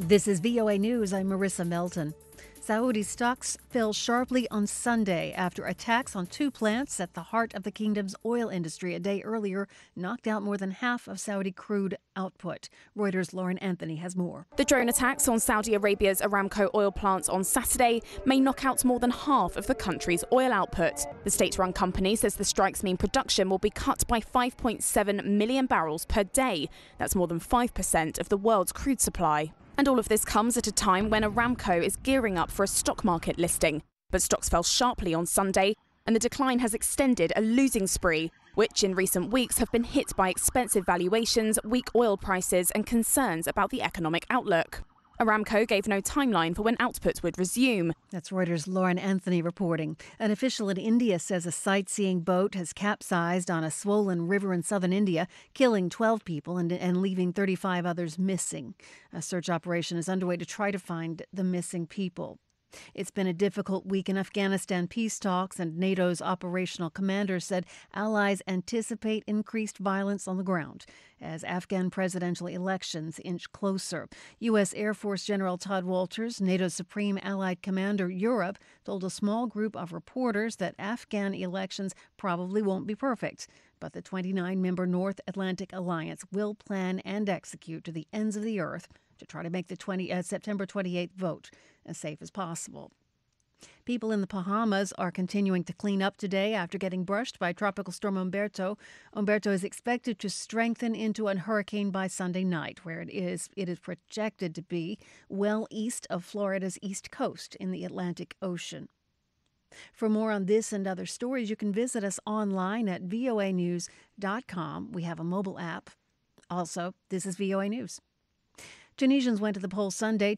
This is VOA News. I'm Marissa Melton. Saudi stocks fell sharply on Sunday after attacks on two plants at the heart of the kingdom's oil industry a day earlier knocked out more than half of Saudi crude output. Reuters' Lauren Anthony has more. The drone attacks on Saudi Arabia's Aramco oil plants on Saturday may knock out more than half of the country's oil output. The state-run company says the strikes mean production will be cut by 5.7 million barrels per day. That's more than 5% of the world's crude supply. And all of this comes at a time when Aramco is gearing up for a stock market listing. But stocks fell sharply on Sunday, and the decline has extended a losing spree, which in recent weeks have been hit by expensive valuations, weak oil prices and concerns about the economic outlook. Aramco gave no timeline for when output would resume. That's Reuters' Lauren Anthony reporting. An official in India says a sightseeing boat has capsized on a swollen river in southern India, killing 12 people and leaving 35 others missing. A search operation is underway to try to find the missing people. It's been a difficult week in Afghanistan peace talks, and NATO's operational commander said allies anticipate increased violence on the ground as Afghan presidential elections inch closer. U.S. Air Force General Todd Walters, NATO's Supreme Allied Commander Europe, told a small group of reporters that Afghan elections probably won't be perfect, but the 29-member North Atlantic Alliance will plan and execute to the ends of the earth to try to make the September 28th vote as safe as possible. People in the Bahamas are continuing to clean up today after getting brushed by Tropical Storm Humberto. Humberto is expected to strengthen into a hurricane by Sunday night, where it is projected to be well east of Florida's east coast in the Atlantic Ocean. For more on this and other stories, you can visit us online at voanews.com. We have a mobile app. Also, this is VOA News. Tunisians went to the polls Sunday